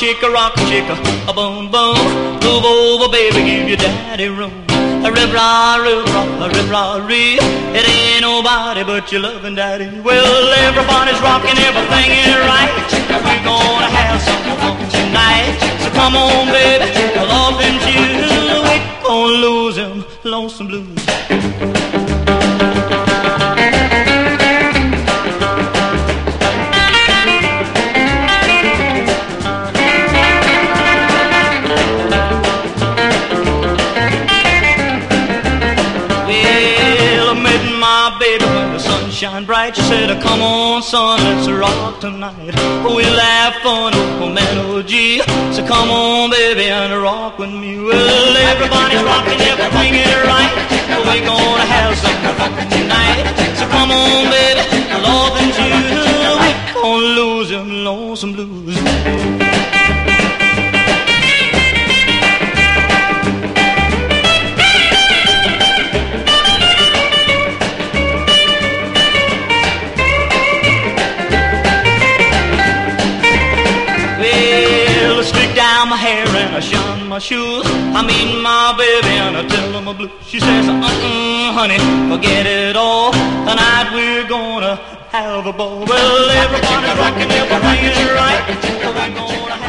chick, a boom, boom. Move over, baby, give your daddy room. A rip-rah-ree. It ain't nobody but your loving daddy. Well, everybody's rocking, everything is right. We're gonna have some fun tonight. So come on, baby, love and you. We're gonna lose them lonesome blues. Shine bright, she said, come on son, let's rock tonight. We'll have fun on melody. So come on baby and rock with me. Well, everybody's rocking, everything is right. We're gonna have some fun tonight. So come on baby, loving you. We're gonna lose them lonesome blues. My hair and I shine my shoes. I meet my baby and I tell her my blues. She says, honey, forget it all. Tonight we're gonna have a ball. Well, everybody's rocking, everything is right. We're gonna have